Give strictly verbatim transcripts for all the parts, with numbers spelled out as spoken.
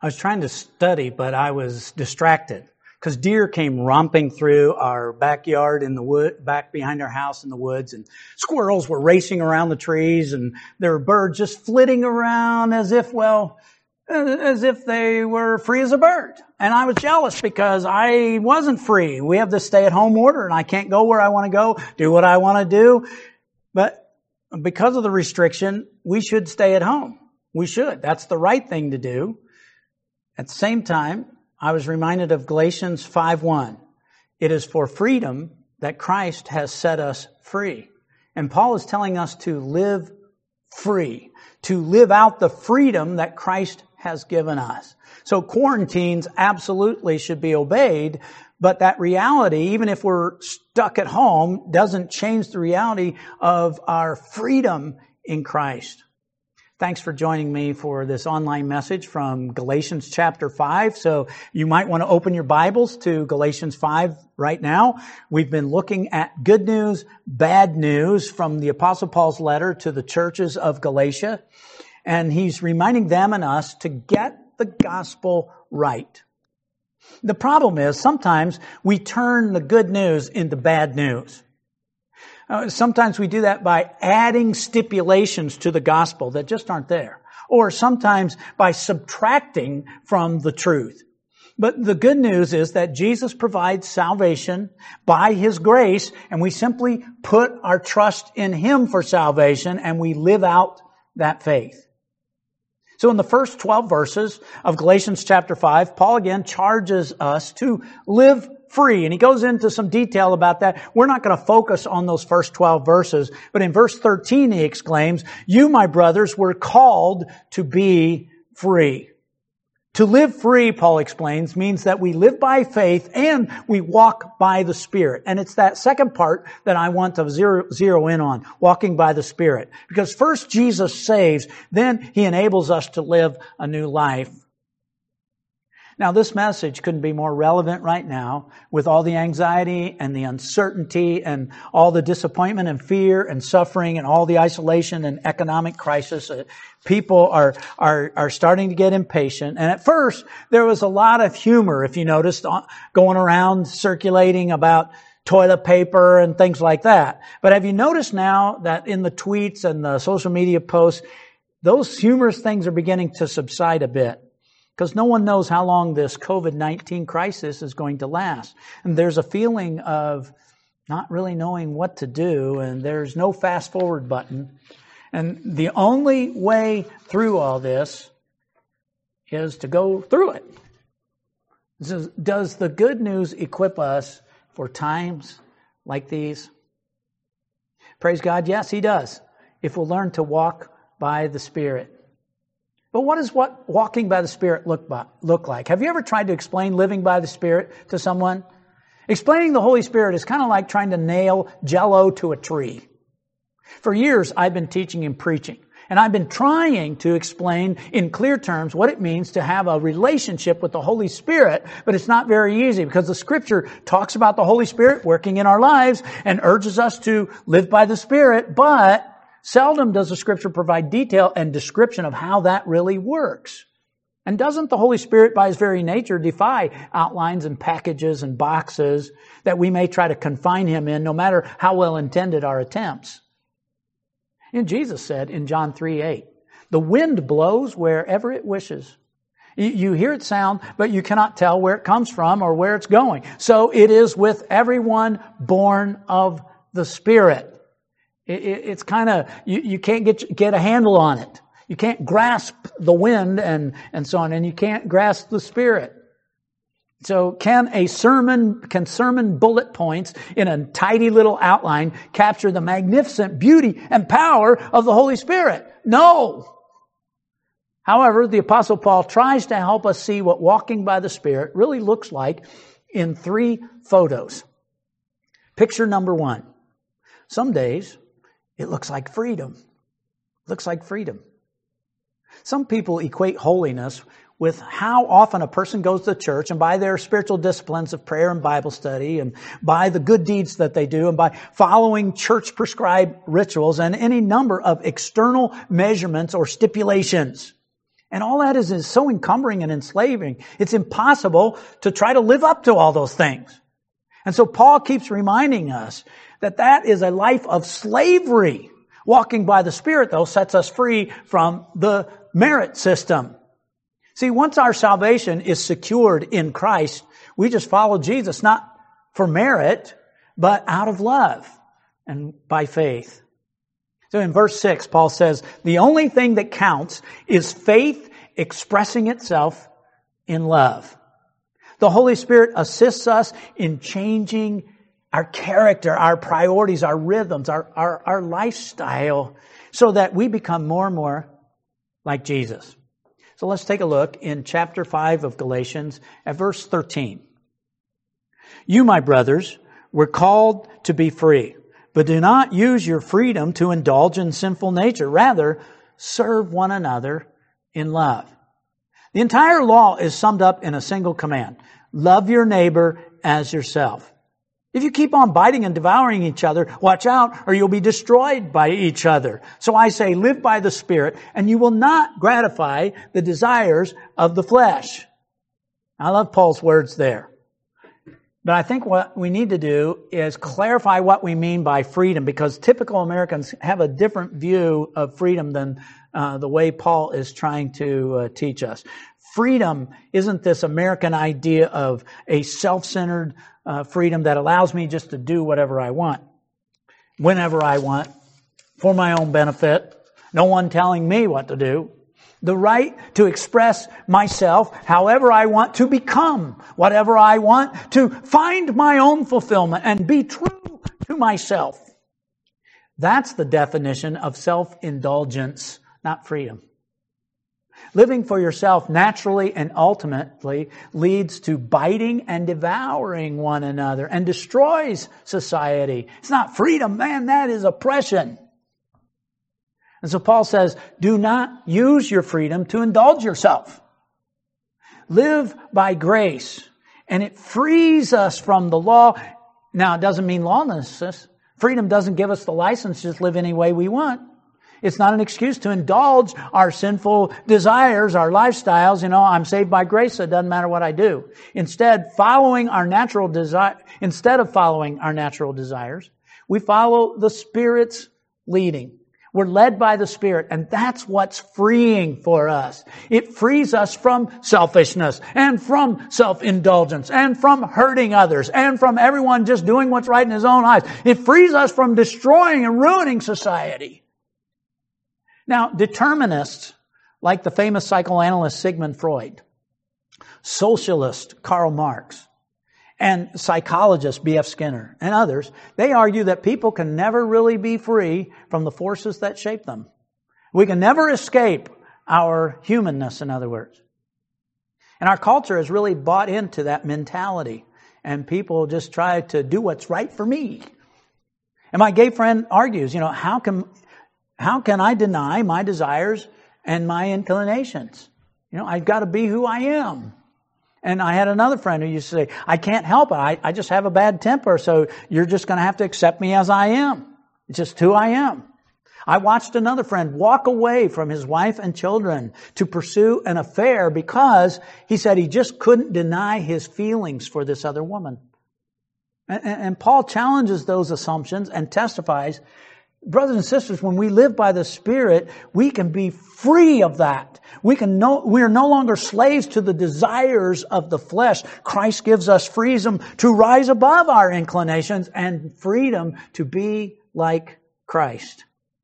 I was trying to study, but I was distracted because deer came romping through our backyard in the wood, back behind our house in the woods, and squirrels were racing around the trees, and there were birds just flitting around as if, well, as if they were free as a bird. And I was jealous because I wasn't free. We have this stay-at-home order, and I can't go where I want to go, do what I want to do. But because of the restriction, we should stay at home. We should. That's the right thing to do. At the same time, I was reminded of Galatians five one. It is for freedom that Christ has set us free. And Paul is telling us to live free, to live out the freedom that Christ has given us. So quarantines absolutely should be obeyed, but that reality, even if we're stuck at home, doesn't change the reality of our freedom in Christ. Thanks for joining me for this online message from Galatians chapter five. So you might want to open your Bibles to Galatians five right now. We've been looking at good news, bad news from the Apostle Paul's letter to the churches of Galatia. And he's reminding them and us to get the gospel right. The problem is sometimes we turn the good news into bad news. Uh, sometimes we do that by adding stipulations to the gospel that just aren't there. Or sometimes by subtracting from the truth. But the good news is that Jesus provides salvation by His grace, and we simply put our trust in Him for salvation, and we live out that faith. So in the first twelve verses of Galatians chapter five, Paul again charges us to live free. And he goes into some detail about that. We're not going to focus on those first twelve verses. But in verse thirteen, he exclaims, "You, my brothers, were called to be free." To live free, Paul explains, means that we live by faith and we walk by the Spirit. And it's that second part that I want to zero, zero in on, walking by the Spirit. Because first Jesus saves, then He enables us to live a new life. Now, this message couldn't be more relevant right now with all the anxiety and the uncertainty and all the disappointment and fear and suffering and all the isolation and economic crisis. People are, are, are starting to get impatient. And at first, there was a lot of humor, if you noticed, going around circulating about toilet paper and things like that. But have you noticed now that in the tweets and the social media posts, those humorous things are beginning to subside a bit? Because no one knows how long this covid nineteen crisis is going to last. And there's a feeling of not really knowing what to do, and there's no fast forward button. And the only way through all this is to go through it. So does the good news equip us for times like these? Praise God, yes, He does. If we'll learn to walk by the Spirit. But what does what walking by the Spirit look by, look like? Have you ever tried to explain living by the Spirit to someone? Explaining the Holy Spirit is kind of like trying to nail Jell-O to a tree. For years, I've been teaching and preaching, and I've been trying to explain in clear terms what it means to have a relationship with the Holy Spirit, but it's not very easy because the Scripture talks about the Holy Spirit working in our lives and urges us to live by the Spirit, but seldom does the Scripture provide detail and description of how that really works. And doesn't the Holy Spirit, by His very nature, defy outlines and packages and boxes that we may try to confine Him in, no matter how well intended our attempts? And Jesus said in John three eight, "The wind blows wherever it wishes. You hear it sound, but you cannot tell where it comes from or where it's going. So it is with everyone born of the Spirit." It's kind of, you, you can't get get a handle on it. You can't grasp the wind and, and so on, and you can't grasp the Spirit. So can a sermon, can sermon bullet points in a tidy little outline capture the magnificent beauty and power of the Holy Spirit? No. However, the Apostle Paul tries to help us see what walking by the Spirit really looks like in three photos. Picture number one. Some days, it looks like freedom. It looks like freedom. Some people equate holiness with how often a person goes to church and by their spiritual disciplines of prayer and Bible study and by the good deeds that they do and by following church prescribed rituals and any number of external measurements or stipulations. And all that is, is so encumbering and enslaving. It's impossible to try to live up to all those things. And so Paul keeps reminding us that that is a life of slavery. Walking by the Spirit, though, sets us free from the merit system. See, once our salvation is secured in Christ, we just follow Jesus, not for merit, but out of love and by faith. So in verse six, Paul says, the only thing that counts is faith expressing itself in love. The Holy Spirit assists us in changing our character, our priorities, our rhythms, our, our, our lifestyle, so that we become more and more like Jesus. So let's take a look in chapter five of Galatians at verse thirteen. You, my brothers, were called to be free, but do not use your freedom to indulge in sinful nature. Rather, serve one another in love. The entire law is summed up in a single command. Love your neighbor as yourself. If you keep on biting and devouring each other, watch out or you'll be destroyed by each other. So I say, live by the Spirit and you will not gratify the desires of the flesh. I love Paul's words there. But I think what we need to do is clarify what we mean by freedom, because typical Americans have a different view of freedom than uh, the way Paul is trying to uh, teach us. Freedom isn't this American idea of a self-centered uh, freedom that allows me just to do whatever I want, whenever I want, for my own benefit, no one telling me what to do. The right to express myself however I want, to become whatever I want, to find my own fulfillment and be true to myself. That's the definition of self-indulgence, not freedom. Living for yourself naturally and ultimately leads to biting and devouring one another and destroys society. It's not freedom, man, that is oppression. And so Paul says, do not use your freedom to indulge yourself. Live by grace. And it frees us from the law. Now, it doesn't mean lawlessness. Freedom doesn't give us the license to just live any way we want. It's not an excuse to indulge our sinful desires, our lifestyles. You know, I'm saved by grace, so it doesn't matter what I do. Instead, following our natural desire, instead of following our natural desires, we follow the Spirit's leading. We're led by the Spirit, and that's what's freeing for us. It frees us from selfishness and from self-indulgence and from hurting others and from everyone just doing what's right in his own eyes. It frees us from destroying and ruining society. Now, determinists like the famous psychoanalyst Sigmund Freud, socialist Karl Marx, and psychologist B F Skinner and others, they argue that people can never really be free from the forces that shape them. We can never escape our humanness, in other words. And our culture has really bought into that mentality. And people just try to do what's right for me. And my gay friend argues, you know, how can, how can I deny my desires and my inclinations? You know, I've got to be who I am. And I had another friend who used to say, I can't help it. I, I just have a bad temper, so you're just going to have to accept me as I am. It's just who I am. I watched another friend walk away from his wife and children to pursue an affair because he said he just couldn't deny his feelings for this other woman. And, and, and Paul challenges those assumptions and testifies, brothers and sisters, when we live by the Spirit, we can be free of that. We can no, we are no longer slaves to the desires of the flesh. Christ gives us freedom to rise above our inclinations and freedom to be like Christ.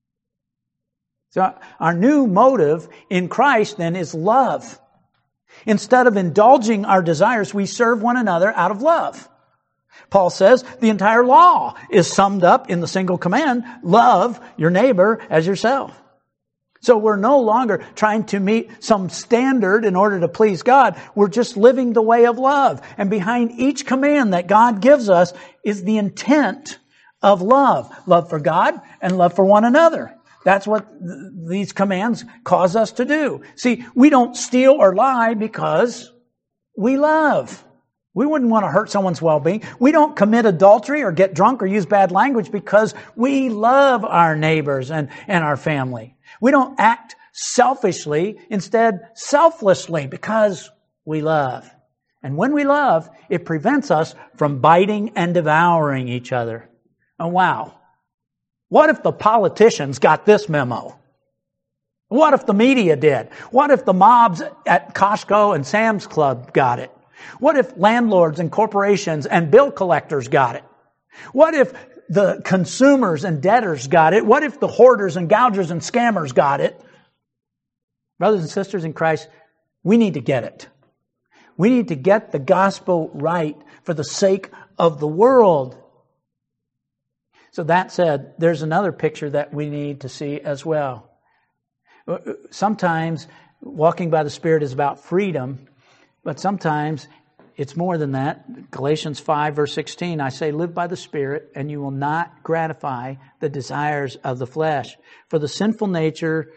So our new motive in Christ then is love. Instead of indulging our desires, we serve one another out of love. Paul says the entire law is summed up in the single command, love your neighbor as yourself. So we're no longer trying to meet some standard in order to please God. We're just living the way of love. And behind each command that God gives us is the intent of love. Love for God and love for one another. That's what th- these commands cause us to do. See, we don't steal or lie because we love. We wouldn't want to hurt someone's well-being. We don't commit adultery or get drunk or use bad language because we love our neighbors and, and our family. We don't act selfishly, instead selflessly, because we love. And when we love, it prevents us from biting and devouring each other. Oh, wow. What if the politicians got this memo? What if the media did? What if the mobs at Costco and Sam's Club got it? What if landlords and corporations and bill collectors got it? What if the consumers and debtors got it? What if the hoarders and gougers and scammers got it? Brothers and sisters in Christ, we need to get it. We need to get the gospel right for the sake of the world. So that said, there's another picture that we need to see as well. Sometimes walking by the Spirit is about freedom, but sometimes it's more than that. Galatians five verse sixteen, I say, live by the Spirit, and you will not gratify the desires of the flesh. For the sinful nature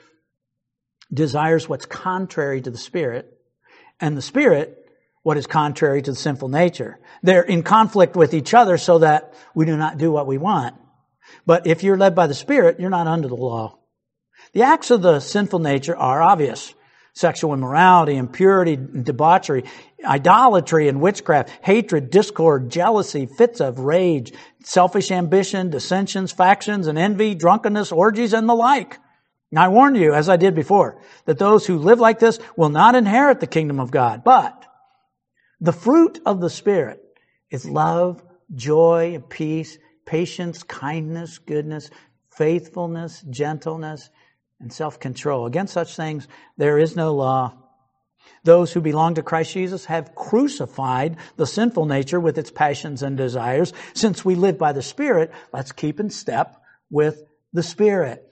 desires what's contrary to the Spirit, and the Spirit what is contrary to the sinful nature. They're in conflict with each other so that we do not do what we want. But if you're led by the Spirit, you're not under the law. The acts of the sinful nature are obvious. Sexual immorality, impurity, debauchery, idolatry and witchcraft, hatred, discord, jealousy, fits of rage, selfish ambition, dissensions, factions and envy, drunkenness, orgies and the like. And I warn you, as I did before, that those who live like this will not inherit the kingdom of God. But the fruit of the Spirit is love, joy, peace, patience, kindness, goodness, faithfulness, gentleness, and self-control. Against such things there is no law. Those who belong to Christ Jesus have crucified the sinful nature with its passions and desires. Since we live by the Spirit, let's keep in step with the Spirit.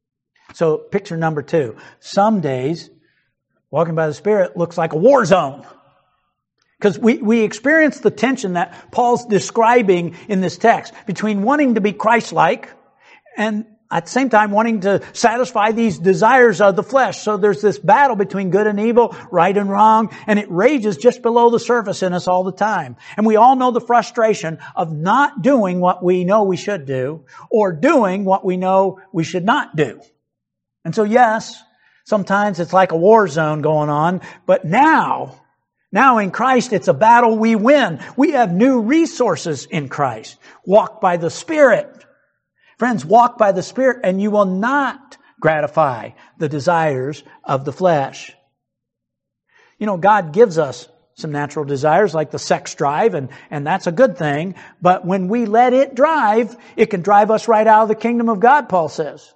So picture number two. Some days, walking by the Spirit looks like a war zone. Because we, we experience the tension that Paul's describing in this text between wanting to be Christ-like and at the same time wanting to satisfy these desires of the flesh. So there's this battle between good and evil, right and wrong, and it rages just below the surface in us all the time. And we all know the frustration of not doing what we know we should do or doing what we know we should not do. And so yes, sometimes it's like a war zone going on, but now, now in Christ it's a battle we win. We have new resources in Christ. Walk by the Spirit. Friends, walk by the Spirit and you will not gratify the desires of the flesh. You know, God gives us some natural desires like the sex drive, and, and that's a good thing. But when we let it drive, it can drive us right out of the kingdom of God, Paul says.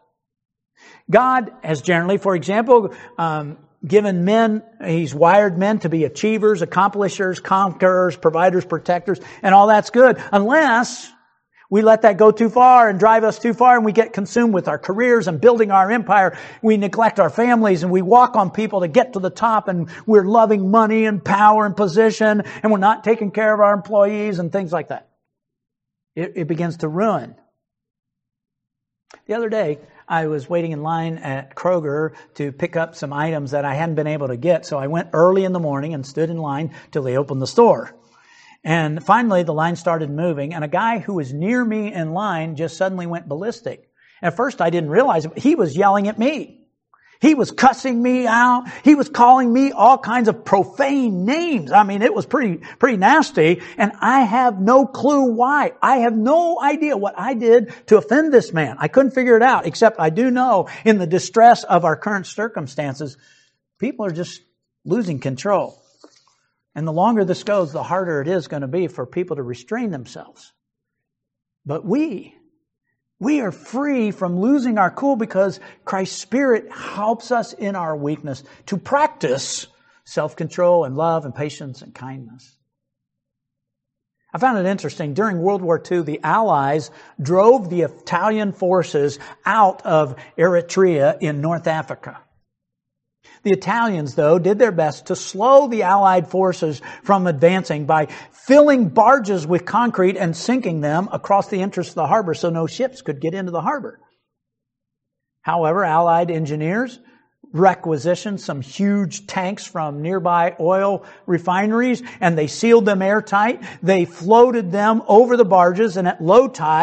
God has generally, for example, um, given men, He's wired men to be achievers, accomplishers, conquerors, providers, protectors, and all that's good. Unless we let that go too far and drive us too far and we get consumed with our careers and building our empire. We neglect our families and we walk on people to get to the top and we're loving money and power and position and we're not taking care of our employees and things like that. It, it begins to ruin. The other day, I was waiting in line at Kroger to pick up some items that I hadn't been able to get. So I went early in the morning and stood in line till they opened the store. And finally, the line started moving, and a guy who was near me in line just suddenly went ballistic. At first, I didn't realize it, but he was yelling at me. He was cussing me out. He was calling me all kinds of profane names. I mean, it was pretty, pretty nasty, and I have no clue why. I have no idea what I did to offend this man. I couldn't figure it out, except I do know in the distress of our current circumstances, people are just losing control. And the longer this goes, the harder it is going to be for people to restrain themselves. But we, we are free from losing our cool because Christ's Spirit helps us in our weakness to practice self-control and love and patience and kindness. I found it interesting. During World War Two, the Allies drove the Italian forces out of Eritrea in North Africa. The Italians, though, did their best to slow the Allied forces from advancing by filling barges with concrete and sinking them across the entrance of the harbor so no ships could get into the harbor. However, Allied engineers requisitioned some huge tanks from nearby oil refineries and they sealed them airtight. They floated them over the barges, and at low tide,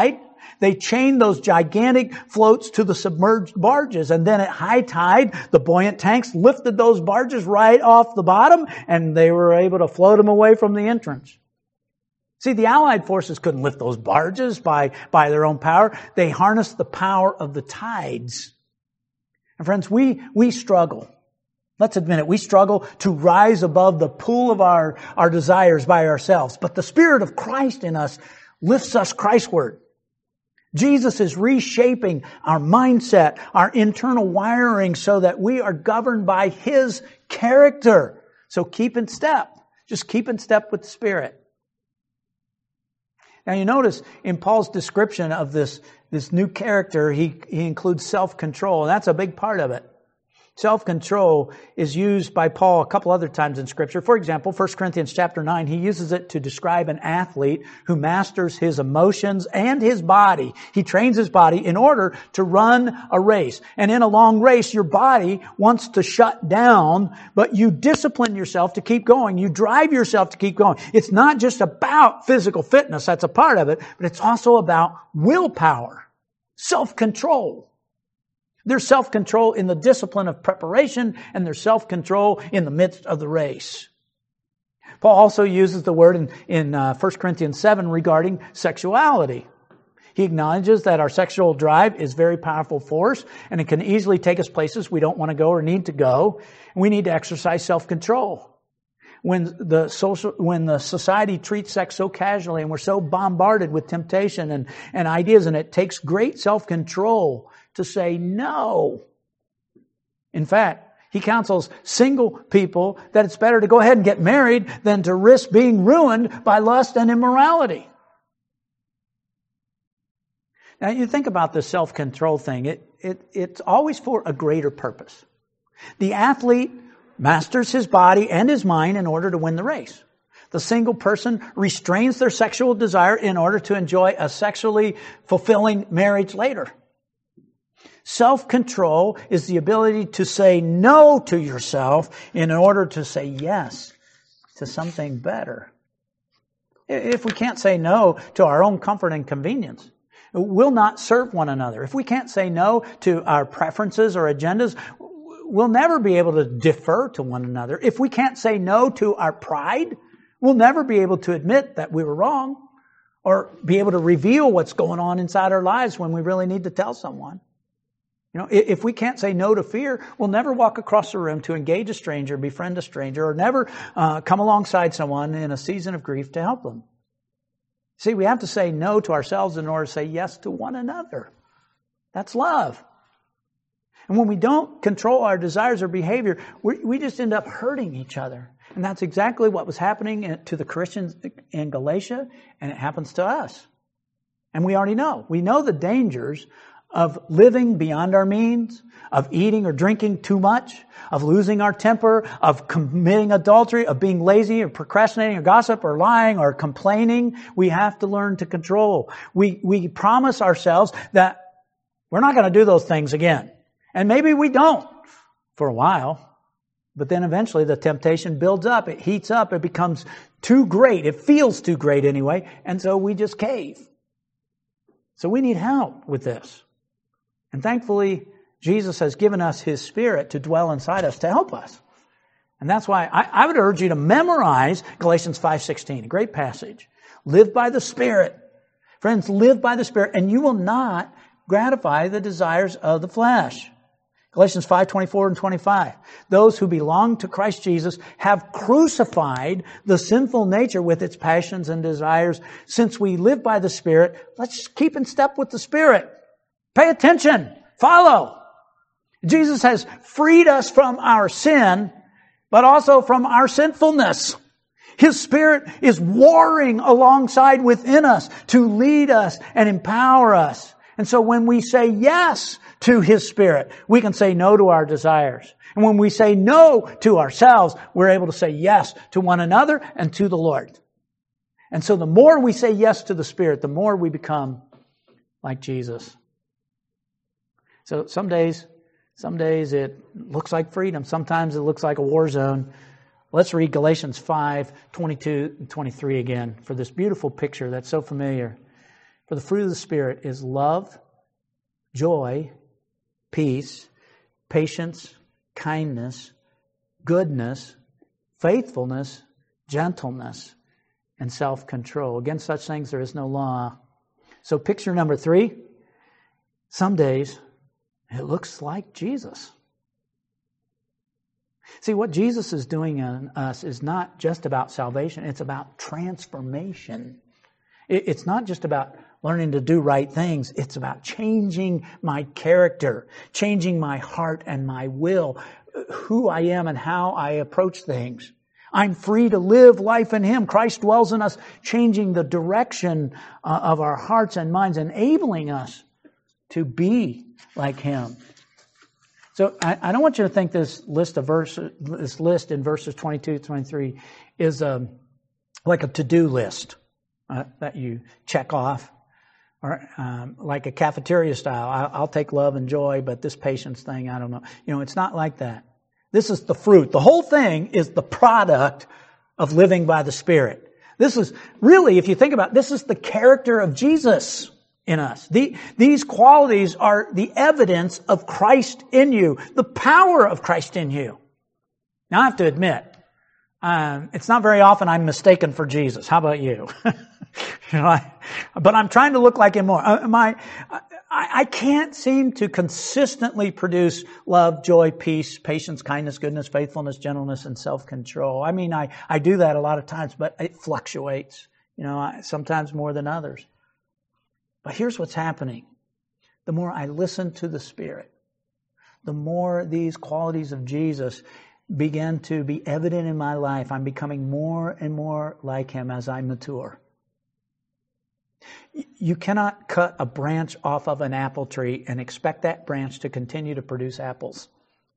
They chained those gigantic floats to the submerged barges, and then at high tide, the buoyant tanks lifted those barges right off the bottom, and they were able to float them away from the entrance. See, the Allied forces couldn't lift those barges by, by their own power. They harnessed the power of the tides. And friends, we, we struggle. Let's admit it. We struggle to rise above the pool of our, our desires by ourselves. But the Spirit of Christ in us lifts us Christward. Jesus is reshaping our mindset, our internal wiring so that we are governed by His character. So keep in step. Just keep in step with the Spirit. Now you notice in Paul's description of this, this new character, he, he includes self-control. And that's a big part of it. Self-control is used by Paul a couple other times in Scripture. For example, First Corinthians chapter nine, he uses it to describe an athlete who masters his emotions and his body. He trains his body in order to run a race. And in a long race, your body wants to shut down, but you discipline yourself to keep going. You drive yourself to keep going. It's not just about physical fitness, that's a part of it, but it's also about willpower, self-control. There's self-control in the discipline of preparation, and there's self-control in the midst of the race. Paul also uses the word in, in uh, First Corinthians seven regarding sexuality. He acknowledges that our sexual drive is a very powerful force, and it can easily take us places we don't want to go or need to go. We need to exercise self-control. When the social, when the society treats sex so casually, and we're so bombarded with temptation and, and ideas, and it takes great self-control to say no. In fact, he counsels single people that it's better to go ahead and get married than to risk being ruined by lust and immorality. Now you think about this self-control thing. It, it, it's always for a greater purpose. The athlete masters his body and his mind in order to win the race. The single person restrains their sexual desire in order to enjoy a sexually fulfilling marriage later. Self-control is the ability to say no to yourself in order to say yes to something better. If we can't say no to our own comfort and convenience, we'll not serve one another. If we can't say no to our preferences or agendas, we'll never be able to defer to one another. If we can't say no to our pride, we'll never be able to admit that we were wrong or be able to reveal what's going on inside our lives when we really need to tell someone. You know, if we can't say no to fear, we'll never walk across the room to engage a stranger, befriend a stranger, or never uh, come alongside someone in a season of grief to help them. See, we have to say no to ourselves in order to say yes to one another. That's love. And when we don't control our desires or behavior, we, we just end up hurting each other. And that's exactly what was happening to the Christians in Galatia, and it happens to us. And we already know. We know the dangers of living beyond our means, of eating or drinking too much, of losing our temper, of committing adultery, of being lazy or procrastinating or gossip or lying or complaining. We have to learn to control. We, we promise ourselves that we're not going to do those things again. And maybe we don't for a while, but then eventually the temptation builds up, it heats up, it becomes too great. It feels too great anyway, and so we just cave. So we need help with this. And thankfully, Jesus has given us His Spirit to dwell inside us to help us. And that's why I, I would urge you to memorize Galatians five sixteen, a great passage. Live by the Spirit. Friends, live by the Spirit, and you will not gratify the desires of the flesh. Galatians five twenty-four and twenty-five. Those who belong to Christ Jesus have crucified the sinful nature with its passions and desires. Since we live by the Spirit, let's keep in step with the Spirit. Pay attention. Follow. Jesus has freed us from our sin, but also from our sinfulness. His Spirit is warring alongside within us to lead us and empower us. And so when we say yes to His Spirit, we can say no to our desires. And when we say no to ourselves, we're able to say yes to one another and to the Lord. And so the more we say yes to the Spirit, the more we become like Jesus. So some days, some days it looks like freedom. Sometimes it looks like a war zone. Let's read Galatians five twenty-two and twenty-three again for this beautiful picture that's so familiar. For the fruit of the Spirit is love, joy, peace, patience, kindness, goodness, faithfulness, gentleness, and self-control. Against such things there is no law. So picture number three. Some days it looks like Jesus. See, what Jesus is doing in us is not just about salvation. It's about transformation. It's not just about learning to do right things. It's about changing my character, changing my heart and my will, who I am and how I approach things. I'm free to live life in Him. Christ dwells in us, changing the direction uh, of our hearts and minds, enabling us to be like Him. So I, I don't want you to think this list of verses, this list in verses twenty-two to twenty-three is um, like a to-do list uh, that you check off, or um, like a cafeteria style. I, I'll take love and joy, but this patience thing, I don't know. You know, it's not like that. This is the fruit. The whole thing is the product of living by the Spirit. This is really, if you think about it, this is the character of Jesus in us. The, these qualities are the evidence of Christ in you, the power of Christ in you. Now I have to admit, um, it's not very often I'm mistaken for Jesus. How about you? you know, I, but I'm trying to look like Him more. Uh, my, I, I can't seem to consistently produce love, joy, peace, patience, kindness, goodness, faithfulness, gentleness, and self-control. I mean, I, I do that a lot of times, but it fluctuates. You know, I, sometimes more than others. But here's what's happening. The more I listen to the Spirit, the more these qualities of Jesus begin to be evident in my life. I'm becoming more and more like Him as I mature. You cannot cut a branch off of an apple tree and expect that branch to continue to produce apples.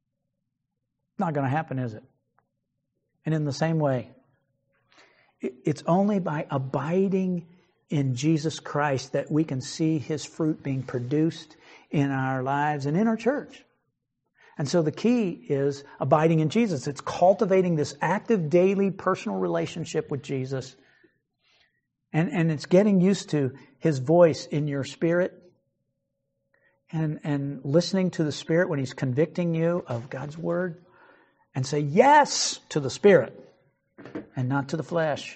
It's not going to happen, is it? And in the same way, it's only by abiding in Jesus Christ that we can see His fruit being produced in our lives and in our church. And so the key is abiding in Jesus. It's cultivating this active daily personal relationship with Jesus. And, and it's getting used to His voice in your spirit and, and listening to the Spirit when He's convicting you of God's Word, and say yes to the Spirit and not to the flesh.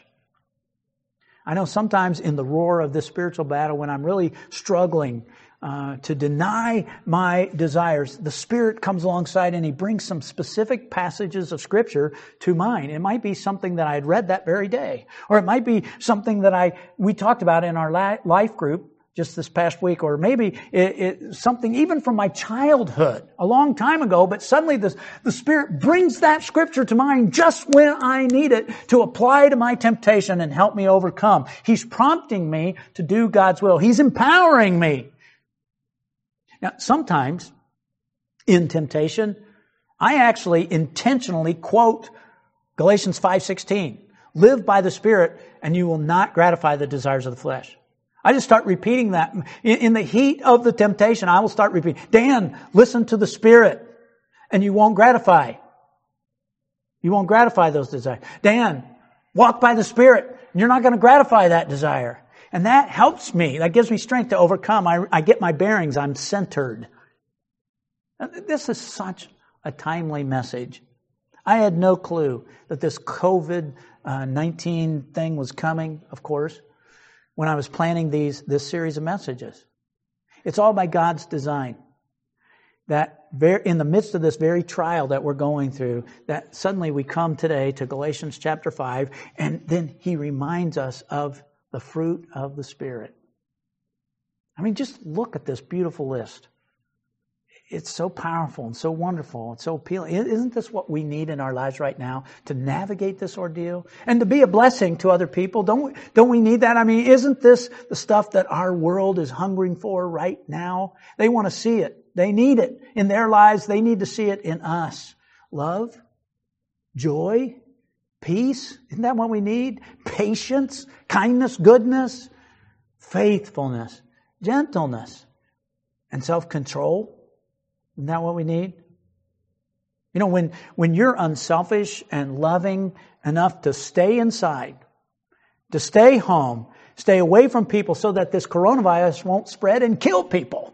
I know sometimes in the roar of this spiritual battle, when I'm really struggling uh, to deny my desires, the Spirit comes alongside and He brings some specific passages of Scripture to mind. It might be something that I had read that very day, or it might be something that I we talked about in our life group just this past week, or maybe it, it, something even from my childhood, a long time ago, but suddenly the, the Spirit brings that Scripture to mind just when I need it to apply to my temptation and help me overcome. He's prompting me to do God's will. He's empowering me. Now, sometimes in temptation, I actually intentionally quote Galatians five sixteen. Live by the Spirit and you will not gratify the desires of the flesh. I just start repeating that. In the heat of the temptation, I will start repeating, Dan, listen to the Spirit, and you won't gratify. You won't gratify those desires. Dan, walk by the Spirit, and you're not going to gratify that desire. And that helps me. That gives me strength to overcome. I, I get my bearings. I'm centered. This is such a timely message. I had no clue that this covid nineteen thing was coming, of course, when I was planning these this series of messages. It's all by God's design. That in the midst of this very trial that we're going through, that suddenly we come today to Galatians chapter five, and then He reminds us of the fruit of the Spirit. I mean, just look at this beautiful list. It's so powerful and so wonderful and so appealing. Isn't this what we need in our lives right now to navigate this ordeal and to be a blessing to other people? Don't we, don't we need that? I mean, isn't this the stuff that our world is hungering for right now? They want to see it. They need it in their lives. They need to see it in us. Love, joy, peace. Isn't that what we need? Patience, kindness, goodness, faithfulness, gentleness, and self-control. Isn't that what we need? You know, when, when you're unselfish and loving enough to stay inside, to stay home, stay away from people so that this coronavirus won't spread and kill people.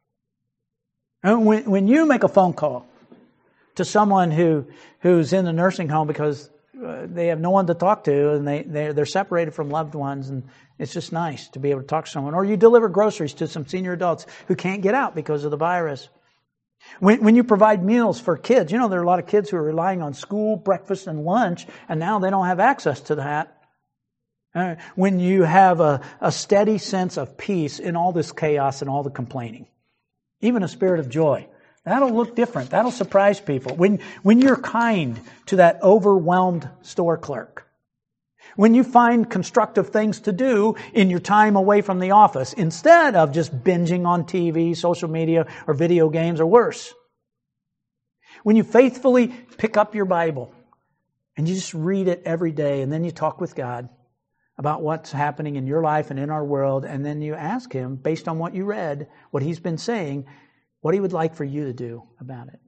And when, when you make a phone call to someone who who's in the nursing home because uh, they have no one to talk to and they, they're, they're separated from loved ones, and it's just nice to be able to talk to someone. Or you deliver groceries to some senior adults who can't get out because of the virus. When, when you provide meals for kids, you know, there are a lot of kids who are relying on school, breakfast, and lunch, and now they don't have access to that. Uh, when you have a, a steady sense of peace in all this chaos and all the complaining, even a spirit of joy, that'll look different. That'll surprise people. When, when you're kind to that overwhelmed store clerk, when you find constructive things to do in your time away from the office, instead of just binging on T V, social media, or video games, or worse. When you faithfully pick up your Bible and you just read it every day, and then you talk with God about what's happening in your life and in our world, and then you ask Him, based on what you read, what He's been saying, what He would like for you to do about it.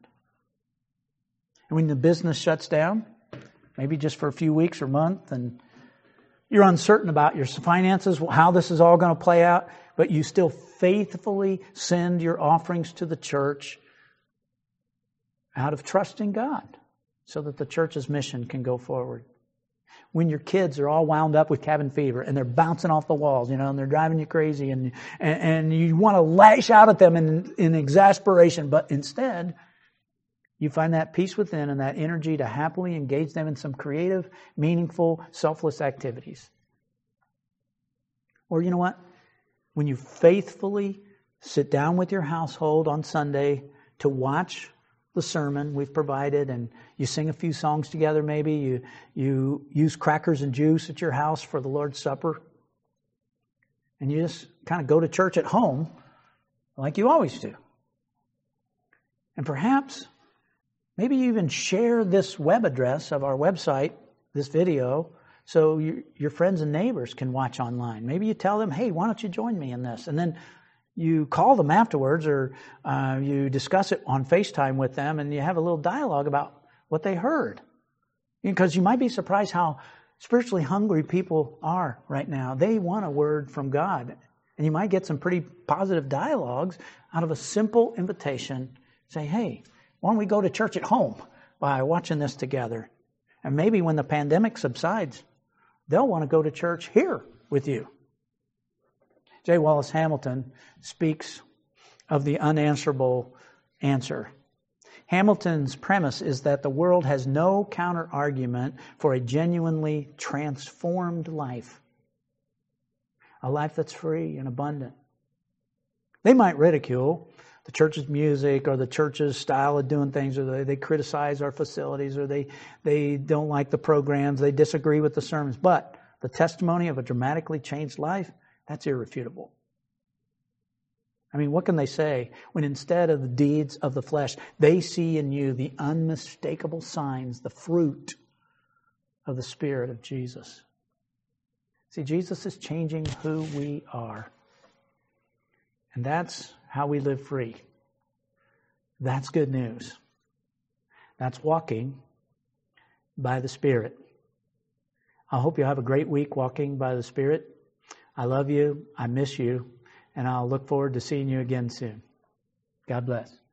And when the business shuts down, maybe just for a few weeks or month, and you're uncertain about your finances, how this is all going to play out, but you still faithfully send your offerings to the church out of trust in God so that the church's mission can go forward. When your kids are all wound up with cabin fever and they're bouncing off the walls, you know, and they're driving you crazy, and and, and you want to lash out at them in, in exasperation, but instead you find that peace within and that energy to happily engage them in some creative, meaningful, selfless activities. Or you know what? When you faithfully sit down with your household on Sunday to watch the sermon we've provided, and you sing a few songs together maybe, you, you use crackers and juice at your house for the Lord's Supper, and you just kind of go to church at home like you always do. And perhaps maybe you even share this web address of our website, this video, so you, your friends and neighbors can watch online. Maybe you tell them, hey, why don't you join me in this? And then you call them afterwards, or uh, you discuss it on FaceTime with them, and you have a little dialogue about what they heard. Because you might be surprised how spiritually hungry people are right now. They want a word from God. And you might get some pretty positive dialogues out of a simple invitation. Say, hey, why don't we go to church at home by watching this together? And maybe when the pandemic subsides, they'll want to go to church here with you. J. Wallace Hamilton speaks of the unanswerable answer. Hamilton's premise is that the world has no counter-argument for a genuinely transformed life. A life that's free and abundant. They might ridicule the church's music or the church's style of doing things, or they, they criticize our facilities, or they, they don't like the programs, they disagree with the sermons. But the testimony of a dramatically changed life, that's irrefutable. I mean, what can they say when instead of the deeds of the flesh, they see in you the unmistakable signs, the fruit of the Spirit of Jesus? See, Jesus is changing who we are. And that's how we live free. That's good news. That's walking by the Spirit. I hope you have a great week walking by the Spirit. I love you. I miss you. And I'll look forward to seeing you again soon. God bless.